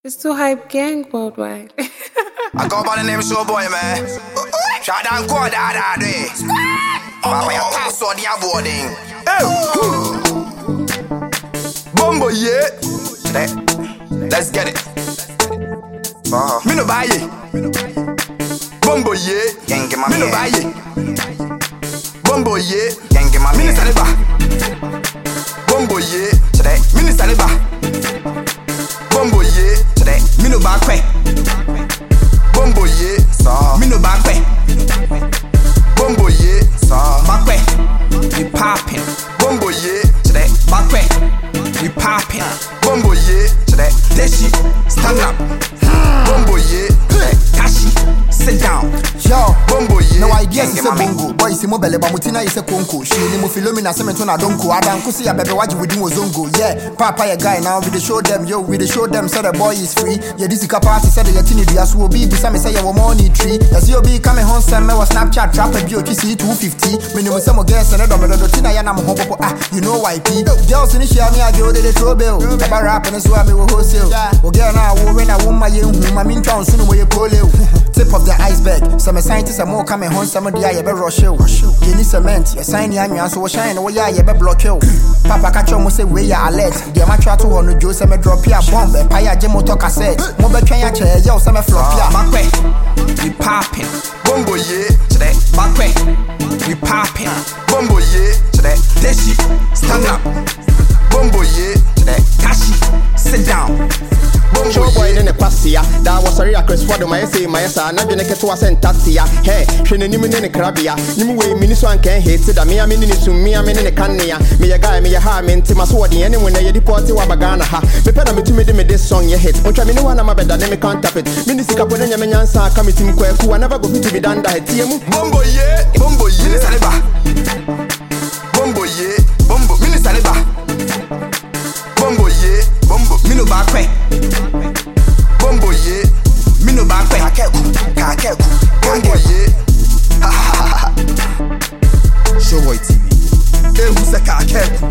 It's too hype gang worldwide. I go by the name Showboy, man. Shut down, go down, day. Oh, I pass on the boarding. Bumbo, yeah. Let's get it. Me no buy it. Bumbo, yeah. Me no buy it. Bumbo, yeah. Me no saliba. Bumbo, yeah. Me no saliba. Bumbo, yeah. Me no back way. Bumbo, yeah. Me no back way. Bumbo, yeah. Back way. We poppin'. Bumbo, yeah. Back way. We poppin'. Bumbo, yeah. Deshi, stand up. Bumbo, yeah. Tashi, sit down. Yo, Bumbo, yeah. no idea is a bongo. Boy, si mobile bamutina is a conco. She limu filomina sementona donko. Adam kusi ya bebe waji within wozongo. Yeah, papa ya guy now we dey show them. Yo, we dey show them so the boy is free. Yeah, this is capacity said the tini dia so be besame say your money tree. Yes, you be coming home send me was Snapchat trap a bio TC 250. Minimum some girls and the tina ya na mo hopo you know YP. Girls in share me I go they throw bill. About rap and so I me will wholesale. O girl now when I want my my mean town soon we polio. Tip of the iceberg. Some scientists are more coming home, some of the eye be rush you. You need cement, you sign your so shine away, you be block you. Papa catch you say we are alert. The amateur to on the Joe, some drop ya bomb, a paya jemo talk a set. Mobile train ya chair, yo, some flop ya. Back way, we poppin'. Bumbo, yeah. Back way, we poppin'. Bumbo, yeah. Deshi, stand up. Bumbo, yeah. Tashi, sit down. Showboy in the passia. That was a real Chris for my essay, my son. Not gonna get to us and taxia. Hey, she didn't even in a crabia. You way, Miniswan can't hate it. Me, I mean, it's me, I'm in a cania. Me, a guy, me, a harm into my sword. And when they deport to Wabagana, me pet me to me this song you hit. Which I mean, one of my bed that me can't tap it. Minisika put in your man, son, coming to me, who I never go to be done that. Bumbo, yeah. Bumbo, yeah. Bumbo, yeah. Bumbo, Minisaliba. Bumbo, yeah. Bumbo, Mino back way. Bumbo, yeah. Mino back way. Kakeku. Bumbo, yeah. Showboy TV. Who's a kakeku?